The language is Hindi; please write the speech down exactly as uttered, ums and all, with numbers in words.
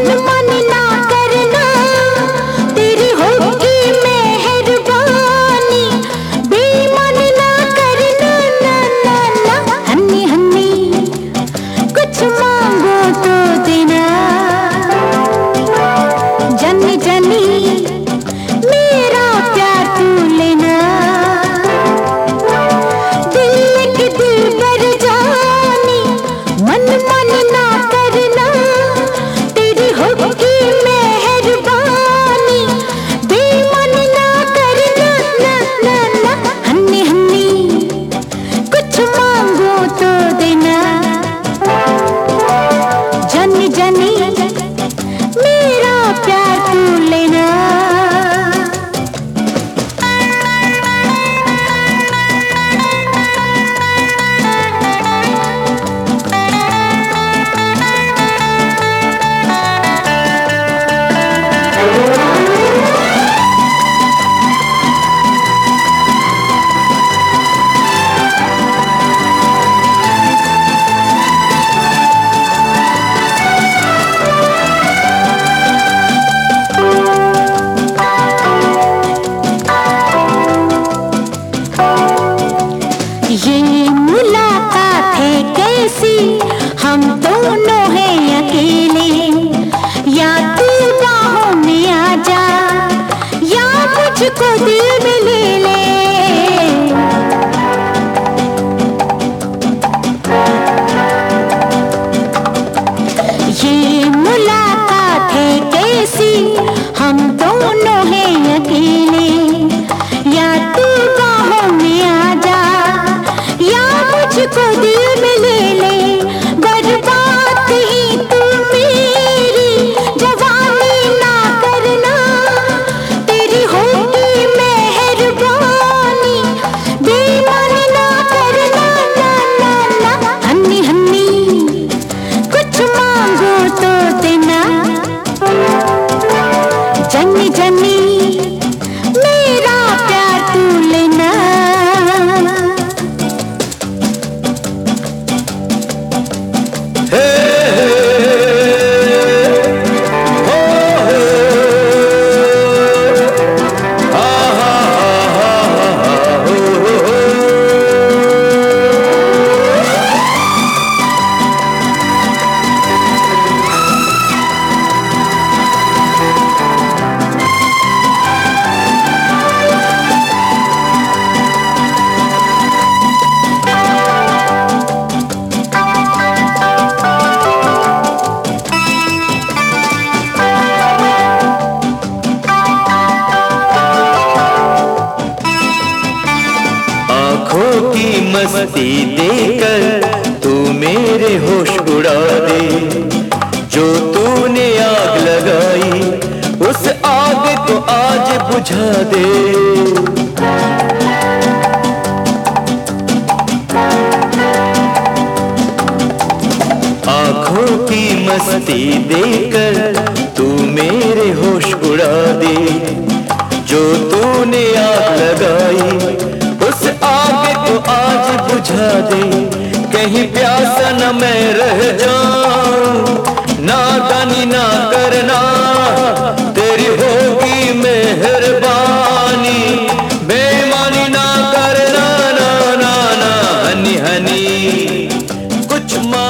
मन ना करना, तेरी होगी मेहरबानी। बेमन ना करना, ना ना ना। हन्नी हन्नी कुछ मांगो तो देना, जन्नी जन्नी मेरा प्यार तू लेना। दिल के दिल पर जानी, मन मन ना करना, तेरी होगी मेहरबानी। बेमन ना करना, ना ना ना। हन्नी हन्नी कुछ मांगो तो देना, जन्नी जन्नी मेरा प्यार तू लेना। ये मुलाकात है कैसी, हम दोनों हैं अकेले। या तू बाहों में आ जा, या मुझको दिल में ले ले। ये मुलाकात है कैसी, हम दोनों हैं अकेले। या तू बाहों में आ जा, या मुझको दिल में ले ले। बर्बाद ही तू मेरी जवानी ना करना, तेरी होगी मेहरबानी। बेमन ना करना, ना ना ना। हन्नी हन्नी कुछ मांगो तो देना, जन्नी जन्नी मेरा प्यार तू लेना। आँखों की मस्ती देकर तू मेरे होश उड़ा दे। जो तूने आग लगाई उस आग को आज बुझा दे। आँखों की मस्ती देकर तू मेरे होश उड़ा दे। जो तूने आग लगाई उस आग को आज बुझा दे। कहीं प्यासा न मैं रह जाऊं, नादानी ना करना, तेरी होगी मेहरबानी। बेईमानी ना करना, ना ना ना। हनी हनी कुछ